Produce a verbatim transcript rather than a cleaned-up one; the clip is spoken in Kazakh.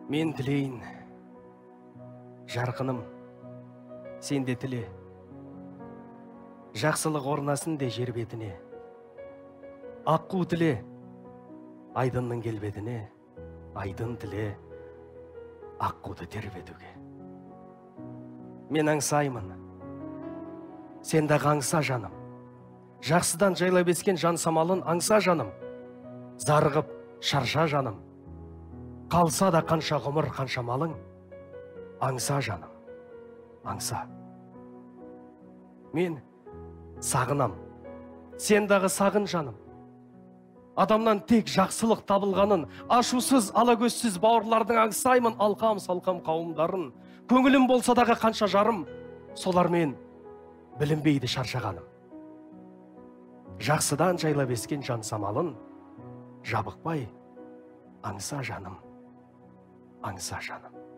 Мен тілейін, жарқыным, сен де тіле. Жақсылық орнасын де жер бетіне. Аққу тіле, айдынның келбетіне. Айдын тіле, аққуды тербетуге. Мен аңсаймын, сен дағы аңса жаным. Жақсыдан жайлап ескен жан самалын аңса жаным. Зарығып шарша жаным. Қалса да қанша ғұмыр, қанша малың, аңса жаным, аңса. Мен сағынам, сен дағы сағын жаным. Адамнан тек жақсылық табылғанын, ашусыз, алакөзсіз бауырлардың аңсаймын алқам салқам қауымдарын. Көңілім болса дағы қанша жарым, солар мен білінбейді шаршағаным. Жақсыдан жайлап ескен жан самалын, жабықпай аңса жаным, аңса жаным.